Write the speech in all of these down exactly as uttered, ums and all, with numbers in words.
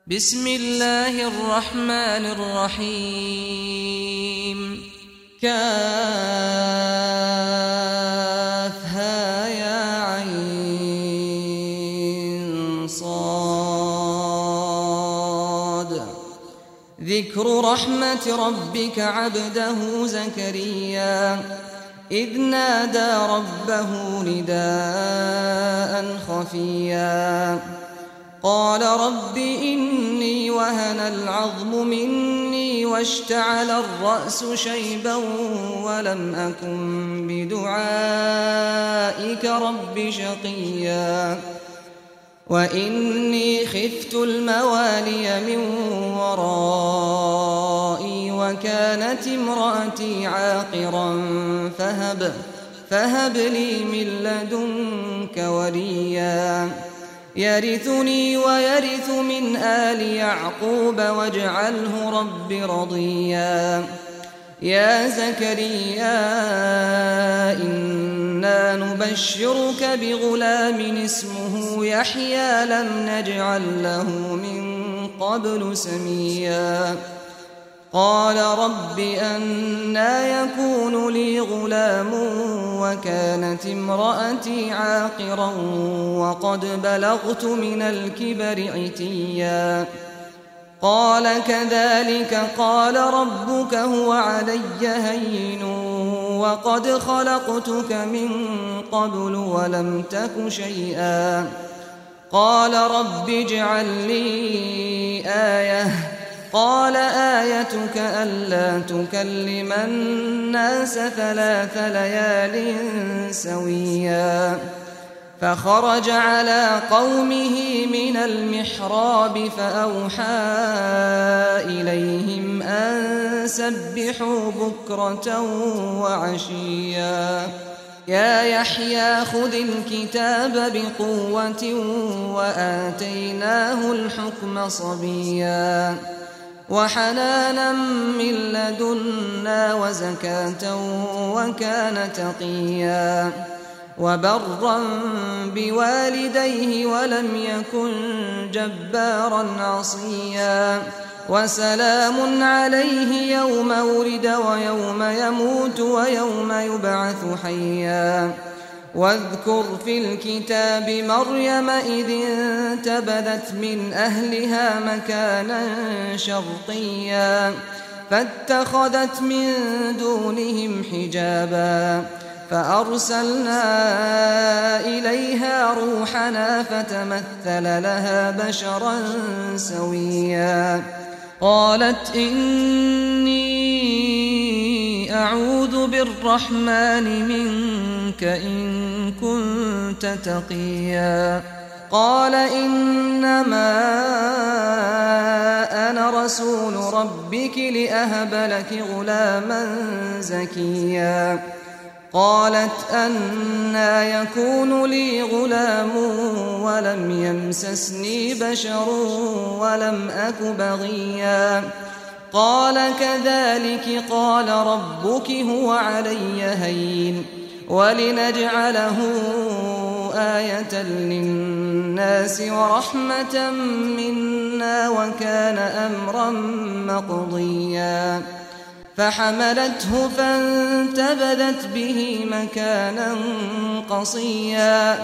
بسم الله الرحمن الرحيم. كافها يا عين صاد. ذكر رحمة ربك عبده زكريا إذ نادى ربه نداء خفيا قال رب إني وهن العظم مني واشتعل الرأس شيبا ولم أكن بدعائك رب شقيا وإني خفت الموالي من ورائي وكانت امرأتي عاقرا فهب, فهب لي من لدنك وليا يرثني ويرث من آل يعقوب واجعله رب رضيا. يا زكريا إنا نبشرك بغلام اسمه يحيى لم نجعل له من قبل سميا. قال رب أنى يكون لي غلام وكانت امرأتي عاقرا وقد بلغت من الكبر عتيا. قال كذلك قال ربك هو علي هين وقد خلقتك من قبل ولم تك شيئا. قال رب اجعل لي آية. قال آيتك ألا تكلم الناس ثلاث ليال سويا. فخرج على قومه من المحراب فأوحى إليهم أن سبحوا بكرة وعشيا. يا يحيى خذ الكتاب بقوة وآتيناه الحكم صبيا وحنانا من لدنا وزكاة وكان تقيا وبرا بوالديه ولم يكن جبارا عصيا. وسلام عليه يوم ولد ويوم يموت ويوم يبعث حيا. واذكر في الكتاب مريم إذ انتبذت من أهلها مكانا شرقيا فاتخذت من دونهم حجابا فأرسلنا إليها روحنا فتمثل لها بشرا سويا. قالت إني أعوذ بالرحمن منك إن كنت تقيا. قال إنما أنا رسول ربك لأهب لك غلاما زكيا. قالت أنى يكون لي غلام ولم يمسسني بشر ولم أك بغيا. قال كذلك قال ربك هو علي هين ولنجعله آية للناس ورحمة منا وكان أمرا مقضيا. فحملته فانتبذت به مكانا قصيا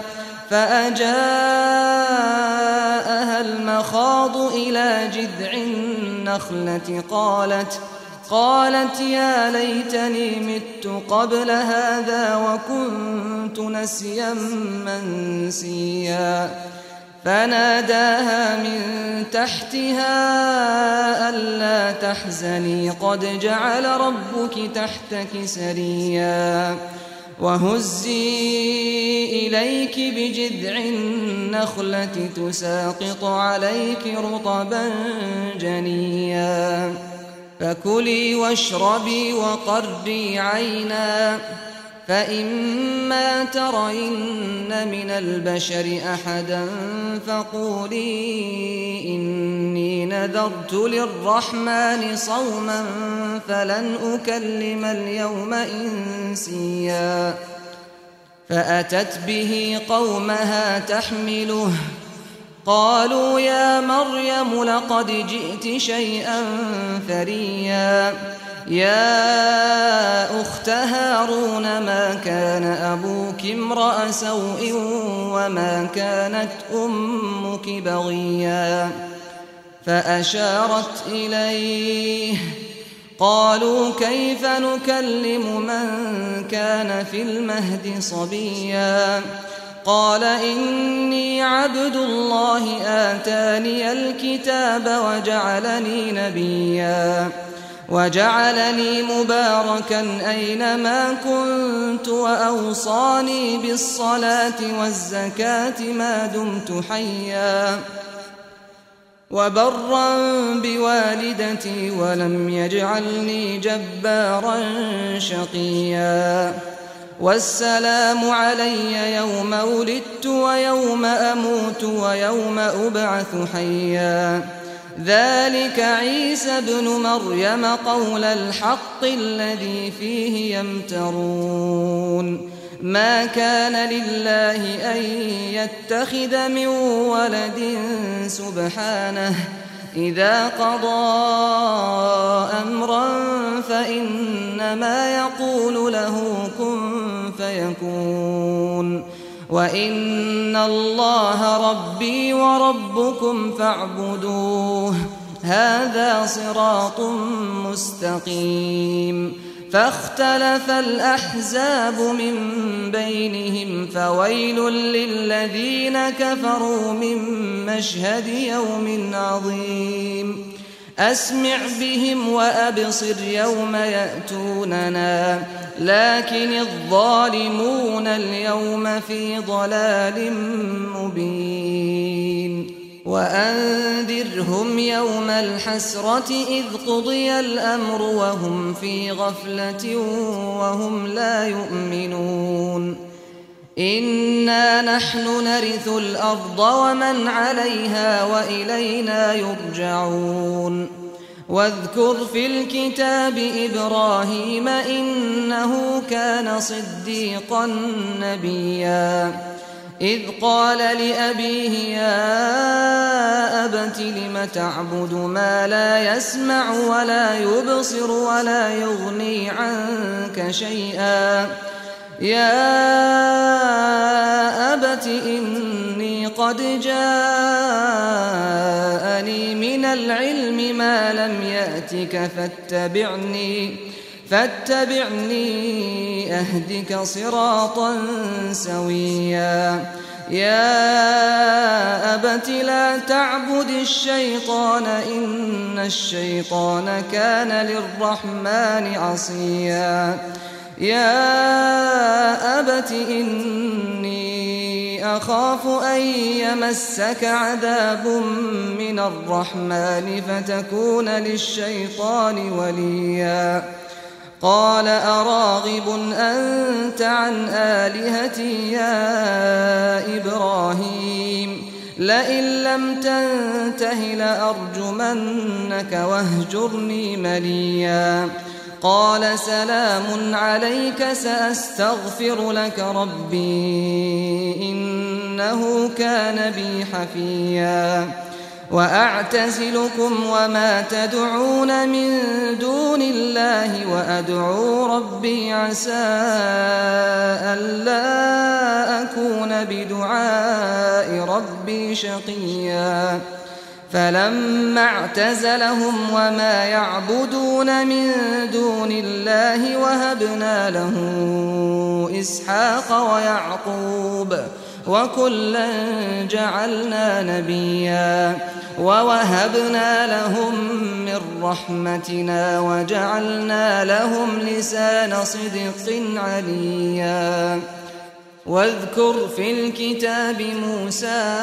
فأجاءها المخاض إلى جذع النخلة قالت قالت يا ليتني مت قبل هذا وكنت نسيا منسيا. فناداها من تحتها ألا تحزني قد جعل ربك تحتك سريا. وهزي إليك بجذع النخلة تساقط عليك رطبا جنيا. فكلي واشربي وقري عينا فإما ترين من البشر أحدا فقولي إني نذرت للرحمن صوما فلن أكلم اليوم إنسيا. فأتت به قومها تحمله قالوا يا مريم لقد جئت شيئا فريا يا أخت هارون ما كان أبوك امرأ سوء وما كانت أمك بغيا فأشارت إليه قالوا كيف نكلم من كان في المهد صبيا قال إني عبد الله آتاني الكتاب وجعلني نبيا وجعلني مباركا أينما كنت وأوصاني بالصلاة والزكاة ما دمت حيا وبرا بوالدتي ولم يجعلني جبارا شقيا والسلام علي يوم ولدت ويوم أموت ويوم أبعث حيا ذلك عيسى ابن مريم قول الحق الذي فيه يمترون ما كان لله أن يتخذ من ولد سبحانه إذا قضى أمرا فإنما يقول له كن فيكون وإن الله ربي وربكم فاعبدوه هذا صراط مستقيم فاختلف الأحزاب من بينهم فويل للذين كفروا من مشهد يوم عظيم أسمع بهم وأبصر يوم يأتوننا لكن الظالمون اليوم في ضلال مبين وأنذرهم يوم الحسرة إذ قضي الأمر وهم في غفلة وهم لا يؤمنون إنا نحن نرث الأرض ومن عليها وإلينا يرجعون واذكر في الكتاب إبراهيم إنه كان صديقا نبيا إذ قال لأبيه يا أبت لم تعبد ما لا يسمع ولا يبصر ولا يغني عنك شيئا يا أبت إني قد جاءني من العلم ما لم يأتك فاتبعني فاتبعني أهدك صراطا سويا يا أبت لا تعبد الشيطان إن الشيطان كان للرحمن عصيا يا أبت إني أخاف أن يمسك عذاب من الرحمن فتكون للشيطان وليا قال أراغب أنت عن آلهتي يا إبراهيم لئن لم تنته لأرجمنك واهجرني مليا قال سلام عليك سأستغفر لك ربي إنه كان بي حفيا وأعتزلكم وما تدعون من دون الله وأدعو ربي عسى ألا أكون بدعاء ربي شقيا فلما اعتزلهم وما يعبدون من دون الله وهبنا له إسحاق ويعقوب وكلا جعلنا نبيا ووهبنا لهم من رحمتنا وجعلنا لهم لسان صدق عليا واذكر في الكتاب موسى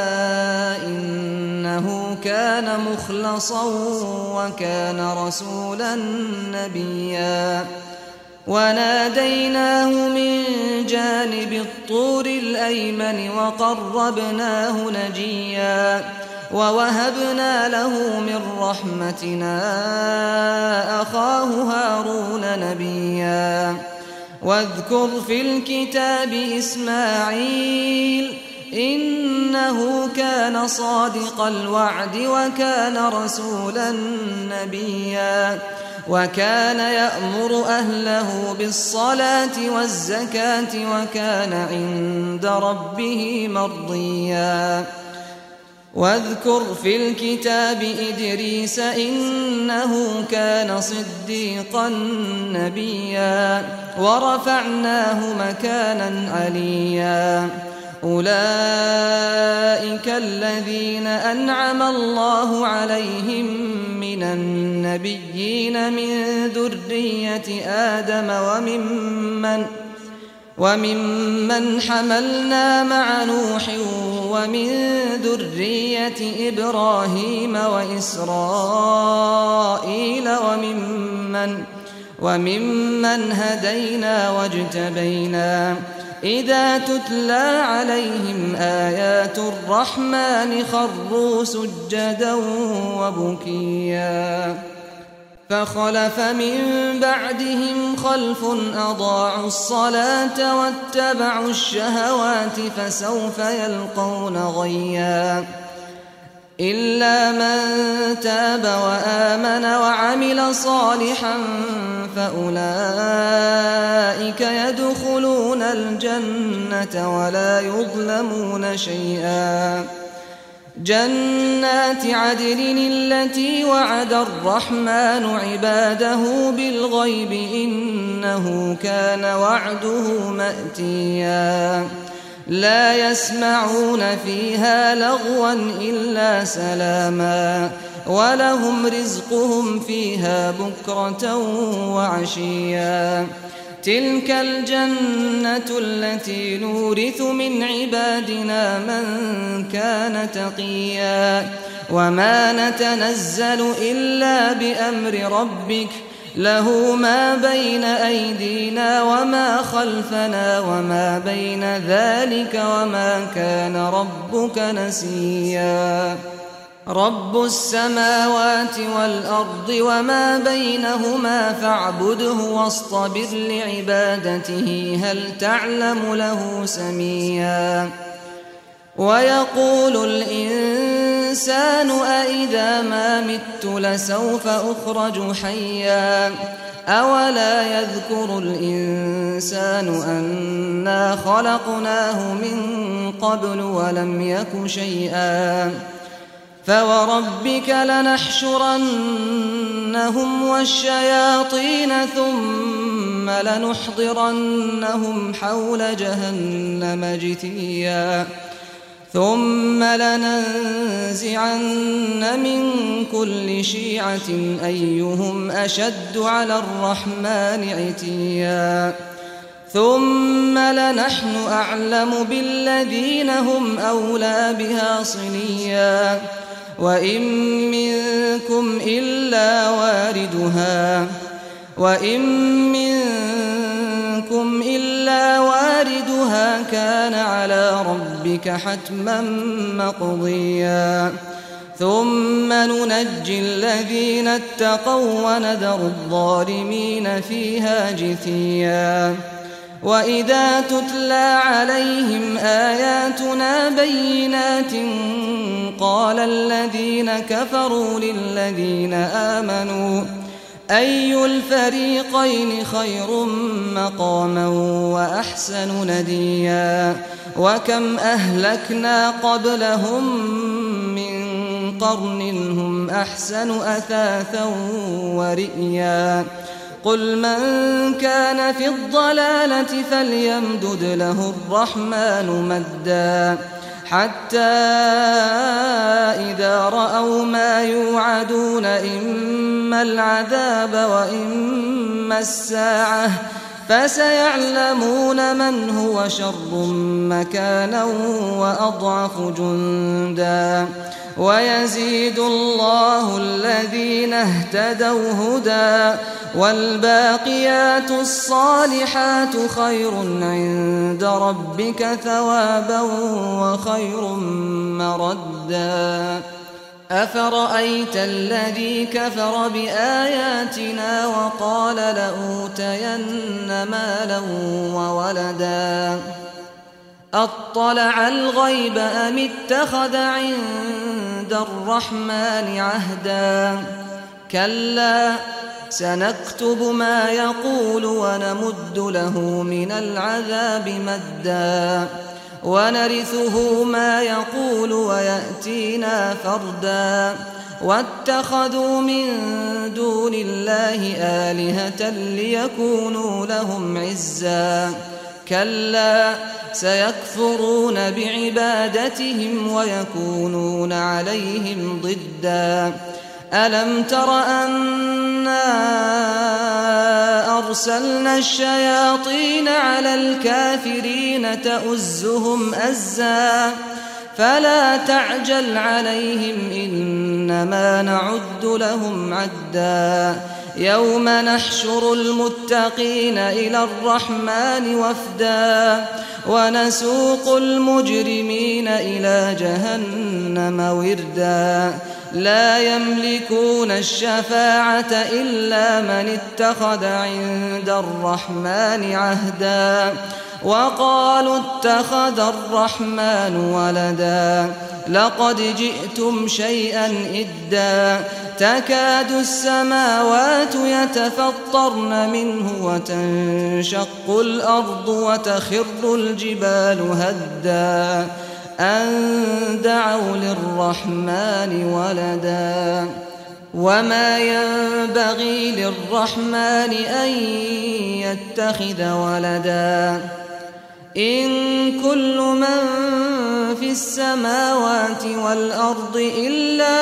إنه كان مخلصا وكان رسولا نبيا وناديناه من جانب الطور الأيمن وقربناه نجيا ووهبنا له من رحمتنا أخاه هارون نبيا واذكر في الكتاب إسماعيل إنه كان صادق الوعد وكان رسولا نبيا وكان يأمر أهله بالصلاة والزكاة وكان عند ربه مرضيا واذكر في الكتاب إدريس إنه كان صديقا نبيا ورفعناه مكانا عليا أولئك الذين أنعم الله عليهم من النبيين من ذرية آدم وممن وممن حملنا مع نوح ومن ذرية إبراهيم وإسرائيل وممن وممن هدينا واجتبينا إذا تتلى عليهم آيات الرحمن خروا سجدا وبكيا فخلف من بعدهم خلف أضاعوا الصلاة واتبعوا الشهوات فسوف يلقون غيا إلا من تاب وآمن وعمل صالحا فأولئك يدخلون الجنة ولا يظلمون شيئا جنات عدن التي وعد الرحمن عباده بالغيب إنه كان وعده مأتيا لا يسمعون فيها لغوا إلا سلاما ولهم رزقهم فيها بكرة وعشيا تلك الجنة التي نورث من عبادنا من كان تقيا وما نتنزل إلا بأمر ربك له ما بين أيدينا وما خلفنا وما بين ذلك وما كان ربك نسيا رب السماوات والأرض وما بينهما فاعبده واصطبر لعبادته هل تعلم له سميا ويقول الإنسان أإذا ما مت لسوف أخرج حيا أولا يذكر الإنسان أنا خلقناه من قبل ولم يك شيئا فوربك لنحشرنهم والشياطين ثم لنحضرنهم حول جهنم جثيا ثم لننزعن من كل شيعة أيهم أشد على الرحمن عتيا ثم لنحن أعلم بالذين هم أولى بها صليا وإن منكم إلا واردها وإن منكم إلا واردها كان على ربك حتما مقضيا ثم ننجي الذين اتقوا ونذر الظالمين فيها جثيا وإذا تتلى عليهم آياتنا بينات قال الذين كفروا للذين آمنوا أي الفريقين خير مقاما وأحسن نديا وكم أهلكنا قبلهم من قرن هم أحسن أثاثا ورئيا قل من كان في الضلالة فليمدد له الرحمن مدا حتى إذا رأوا ما يوعدون إما العذاب وإما الساعة فسيعلمون من هو شر مكانا وأضعف جندا ويزيد الله الذين اهتدوا هدى والباقيات الصالحات خير عند ربك ثوابا وخير مردا أفرأيت الذي كفر بآياتنا وقال لأوتين مالا وولدا أطلع الغيب أم اتخذ عند الرحمن عهدا كلا سنكتب ما يقول ونمد له من العذاب مدا ونرثه ما يقول ويأتينا فردا واتخذوا من دون الله آلهة ليكونوا لهم عزا كلا سيكفرون بعبادتهم ويكونون عليهم ضدا ألم تر أنا أرسلنا الشياطين على الكافرين تؤزهم أزا فلا تعجل عليهم إنما نعد لهم عدا يوم نحشر المتقين إلى الرحمن وفدا ونسوق المجرمين إلى جهنم وردا لا يملكون الشفاعة إلا من اتخذ عند الرحمن عهدا وقالوا اتخذ الرحمن ولدا لقد جئتم شيئا إدا تكاد السماوات يتفطرن منه وتنشق الأرض وتخر الجبال هدا أن دعوا للرحمن ولدا وما ينبغي للرحمن أن يتخذ ولدا إن كل من في السماوات والأرض إلا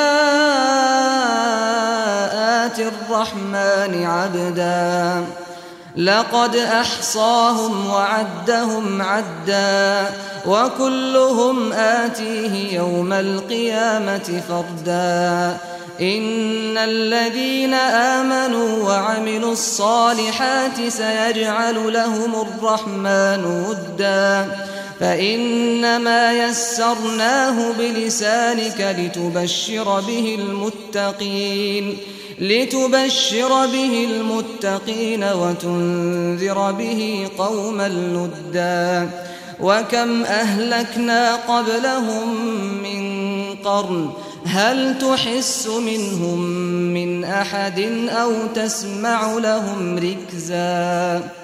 آتي الرحمن عبدا لقد أحصاهم وعدهم عدا وكلهم آتيه يوم القيامة فردا إن الذين آمنوا وعملوا الصالحات سيجعل لهم الرحمن ودا فإنما يسرناه بلسانك لتبشر به المتقين لتبشر به المتقين وتنذر به قوما لدا وكم أهلكنا قبلهم من قرن هل تحس منهم من أحد أو تسمع لهم ركزا